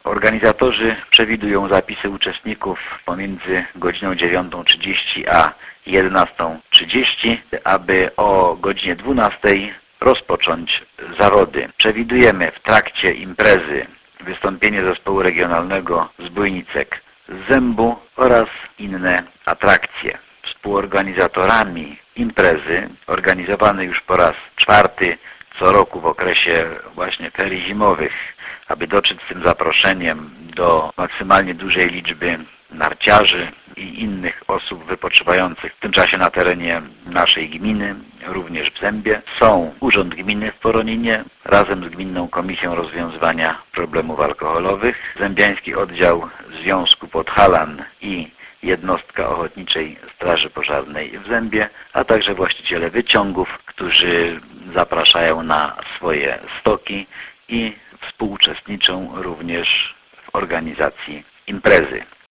Organizatorzy przewidują zapisy uczestników pomiędzy godziną 9:30 a 11:30, aby o godzinie 12:00 rozpocząć zawody. Przewidujemy w trakcie imprezy wystąpienie zespołu regionalnego Zbójnicek z Zębu oraz inne atrakcje. Współorganizatorami imprezy, organizowanej już po raz 4. co roku w okresie właśnie ferii zimowych, aby dotrzeć z tym zaproszeniem do maksymalnie dużej liczby narciarzy i innych osób wypoczywających w tym czasie na terenie naszej gminy, również w Zębie, są Urząd Gminy w Poroninie razem z Gminną Komisją Rozwiązywania Problemów Alkoholowych, Zębiański Oddział Związku Podhalan i jednostka Ochotniczej Straży Pożarnej w Zębie, a także właściciele wyciągów, którzy zapraszają na swoje stoki i współuczestniczą również w organizacji imprezy.